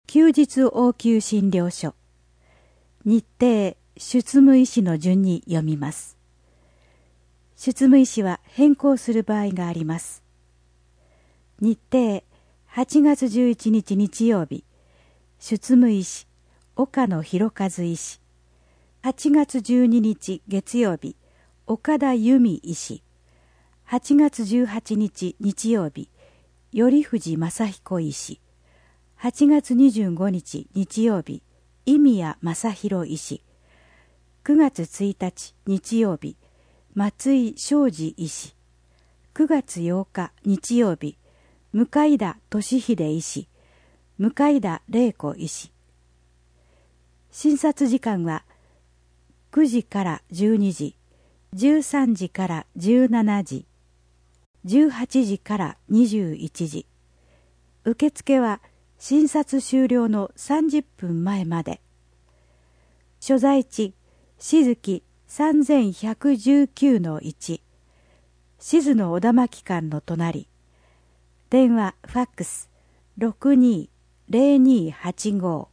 休日応急診療所。日程、出務医師の順に読みます。出務医師は変更する場合があります。日程、8月11日日曜日、出務医師、岡野博和医師。8月12日月曜日、岡田由美医師。8月18日日曜日、頼藤正彦医師。8月25日日曜日、井宮正弘医師。9月1日日曜日、松井昌司医師。9月8日日曜日、向田俊秀医師。向田玲子医師。診察時間は9時から12時、13時から17時、18時から21時。受付は診察終了の30分前まで。所在地、静木3119-1、静野小田巻館の隣。電話、ファックス、620285。